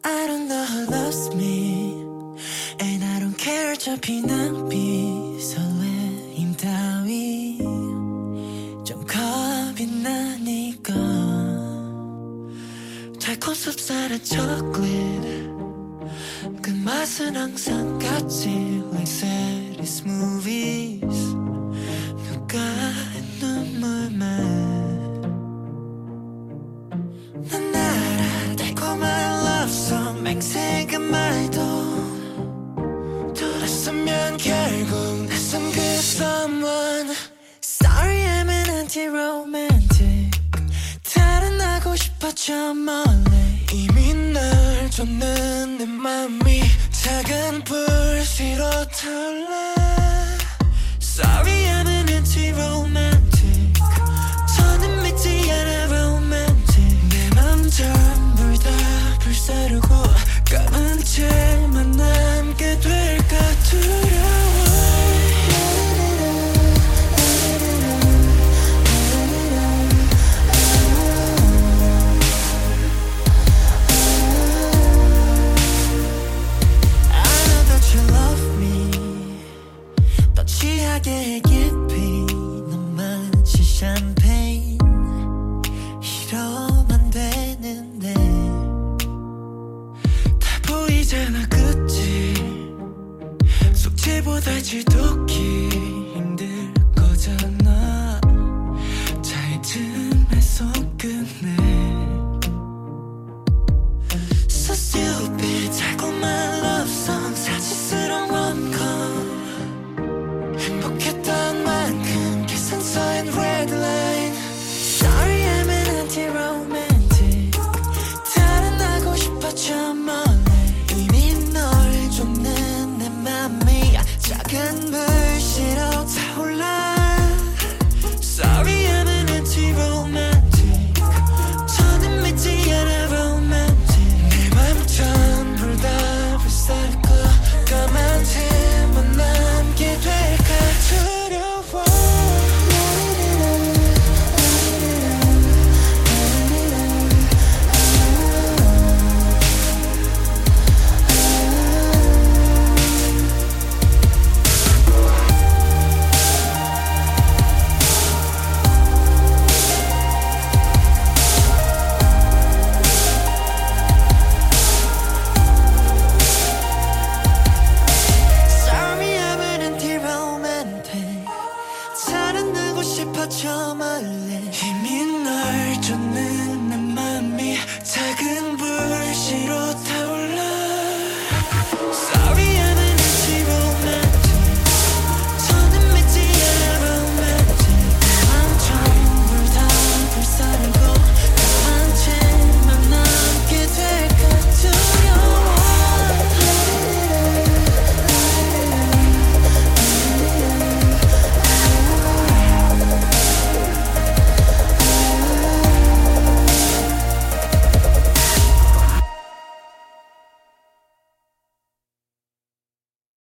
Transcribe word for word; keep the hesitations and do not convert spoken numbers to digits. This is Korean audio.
I don't know who loves me And I don't care 어차피 낭비 설레임 따위 좀 겁이 나니까 달콤 쌉쌀한 초콜릿 그 맛은 항상 같지 Like series movies 누가 눈물만 난 알아 달콤한 love song 맹세한 말도 돌았으면 결국 낯선 그 someone Sorry I'm an anti-romantic 달아나고 싶어 저 멀리 이미 널 줬는 내 맘이 작은 불씨로 타올라 Sorry I'm an anti-romantic 저는 믿지 않아 romantic 내 맘 전부 다 불사르고 까만 채만 남게 될까 두려워 취하게 깊이 넌 마치 샴페인 이러면 되는데 다 보이잖아 그치 숙제보다 지독히 힘들 거잖아 잘 틈에서 끝내 So stupid 달콤한 love song 사치스러운 rom-com 행복했던 만큼 계산서엔 red line Sorry I'm an anti-romantic 달아나고 싶어 저 멀리 이미 널 줬는 내 맘이 작은 불씨로 타올라 Sorry I'm an anti-romantic 저는 믿지 않아 romantic 내 맘 전부 다 불살고 까만 틈만 남게 될까 두려워 Sorry I'm an anti-romantic 살아나고 싶어 저 멀리 이미 널 줬는 내 맘이 작은 불